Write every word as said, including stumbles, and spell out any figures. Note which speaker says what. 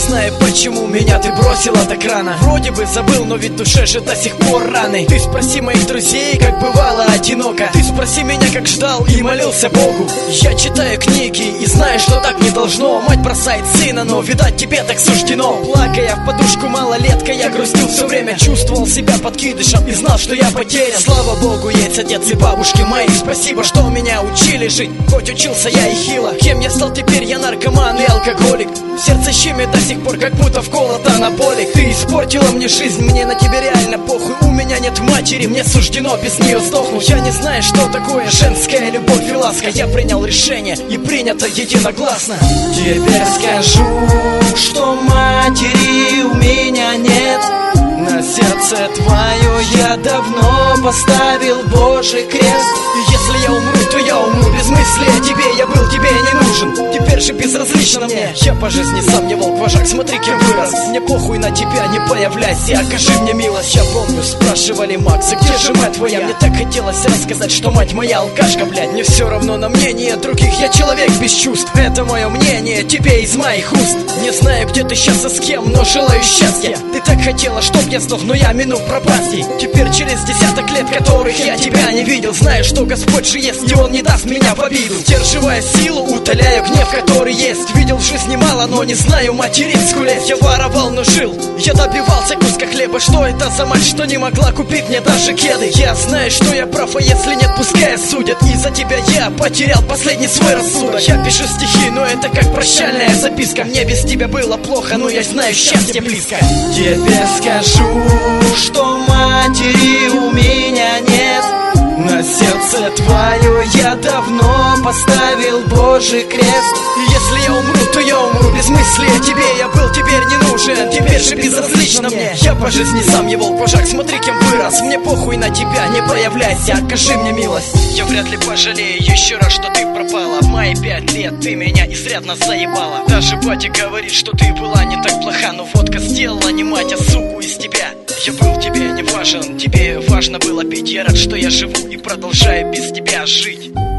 Speaker 1: знаю, почему меня ты бросила так рано. Вроде бы забыл, но ведь в душе же до сих пор раны. Ты спроси моих друзей, как бывало одиноко. Ты спроси меня, как ждал и молился Богу. Я читаю книги и знаю, что так не должно. Мать бросает сына, но, видать, тебе так суждено. Плакая в подушку малолетка, я грустил все время. Чувствовал себя подкидышем и знал, что я потерян. Слава Богу, есть отец и бабушки мои. Спасибо, что меня учили жить, хоть учился я и хило. Кем я стал теперь? Я наркоман и алкоголик. Сердце щемит до сих пор, как будто вколото анаболик. Ты испортила мне жизнь, мне на тебе реально похуй. У меня нет матери, мне суждено без нее сдохнуть. Я не знаю, что такое женская любовь и ласка. Я принял решение и принято единогласно. Теперь скажу, что матери у меня нет. На сердце твое я давно поставил Божий крест. И если я умру, то я умру без мысли о тебе. Я был тебе не нужен, теперь же безразлично мне. Я по жизни сам не волк-вожак, смотри, кем вырос. Мне похуй на тебя, не появляйся, окажи мне милость. Я помню, спрашивали: Макс, и где же мать твоя? Мне так хотелось рассказать, что мать моя алкашка, блядь. Мне все равно на мнение других, я человек без чувств. Это мое мнение тебе из моих уст. Не знаю, где ты сейчас и с кем, но желаю счастья. Ты так хотела, чтоб я сдох, но я минут пропасти. Теперь через десяток лет, которых я тебя не видел, знаю, что Господь же есть, и Он не даст меня в обиду. Сдерживая силу, утоляю гнев, который есть. Видел в жизни мало, но не знаю материнскую лесть. Я воровал, но жил, я добивался куска хлеба. Что это за мать, что не могла купить мне даже кеды? Я знаю, что я прав, а если нет, пускай судят. Из-за тебя я потерял последний свой рассудок. Я пишу стихи, но это как прощальная записка. Мне без тебя было плохо, но я знаю, счастье близко. Тебе скажу, что матери у меня нет. На сердце твое я давно поставил Божий крест. И если я умру, то я умру без мысли о тебе. Я был теперь не нужен, теперь же безразлично мне. Я по жизни сам не волк-вожак, смотри, кем вырос. Мне похуй на тебя, не появляйся, окажи мне милость. Я вряд ли пожалею еще раз, что ты пропала. В мои пять лет ты меня изрядно заебала. Даже батя говорит, что ты была не так плоха. Но водка сделала не мать, а суку из тебя. Я был тебе не важен, тебе важно было пить. Я рад, что я живу и продолжаю без тебя жить.